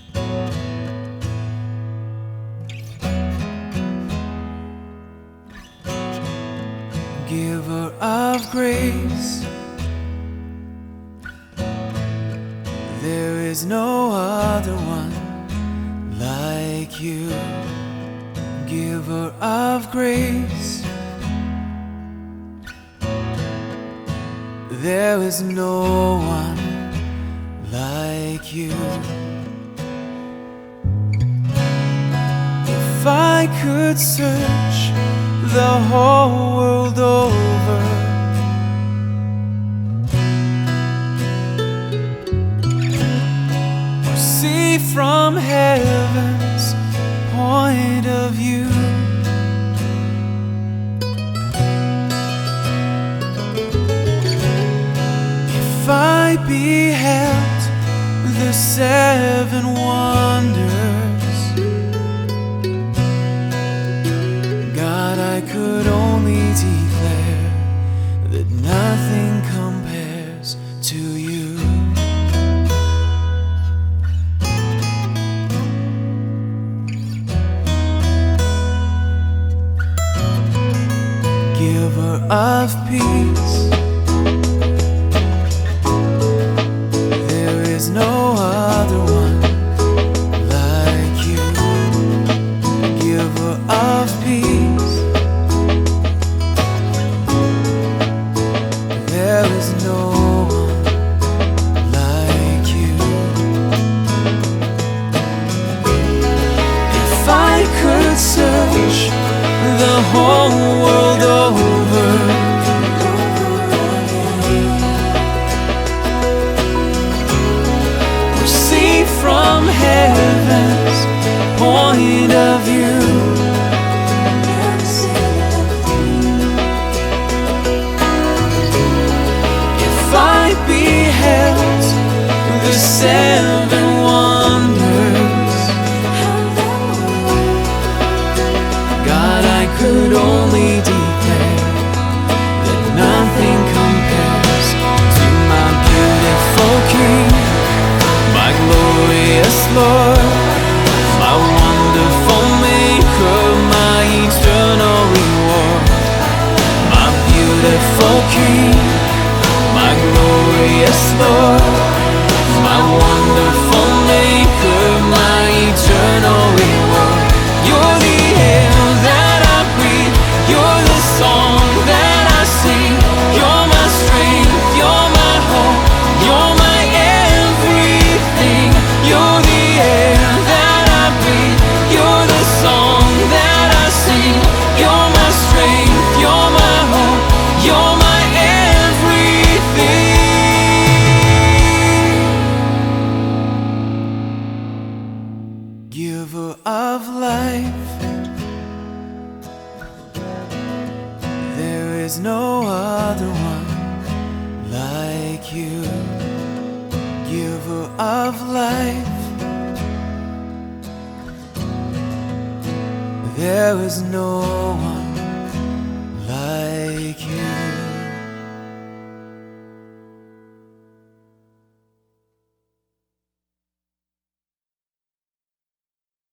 Giver of grace, there is no other one like you. Giver of grace, there is no one like you. If I could search the whole world over, or see from heaven's point of view, if I beheld the seven wonders, God, I could only declare that nothing compares to you. Giver of peace, there is no other one like you. Giver of peace, there is no one like you. If I could search the whole world over, or see from heaven's point of view, if I beheld the seven wonders, God, I could only declare that nothing compares to my beautiful King, my glorious Lord, my wonderful Maker, my eternal reward. My beautiful King, my glorious Lord, my wonderful Maker, my eternal reward. You're the air that I breathe, you're the song that I sing, you're my strength, you're my hope, you're my everything. You're the air that I breathe, you're the song that I sing, you're my strength, you're my hope, you're my everything. Giver of life, there is no other one like you. Giver of life, there is no one like you.